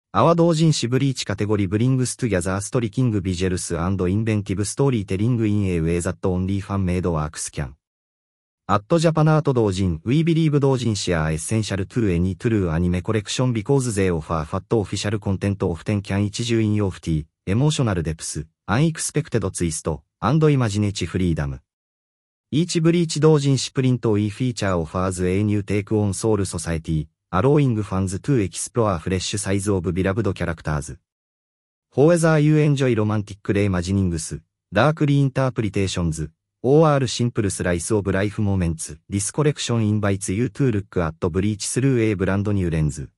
Our 同人誌ブリーチカテゴリーbrings together striking visuals and inventive storytelling in a way that only fan-made works can. At Japan Art 同人 We believe 同人誌 are essential to any true anime collection because they offer fat official content often can issue in of tea, emotional depth, unexpected twist, and imaginative freedom. Each Bleach 同人誌print we feature offers a new take on Soul Society.allowing fans to explore fresh sides of beloved characters. Whether you enjoy romantic reimaginings, darkly interpretations, or simple slice of life moments, this collection invites you to look at Bleach through a brand new lens.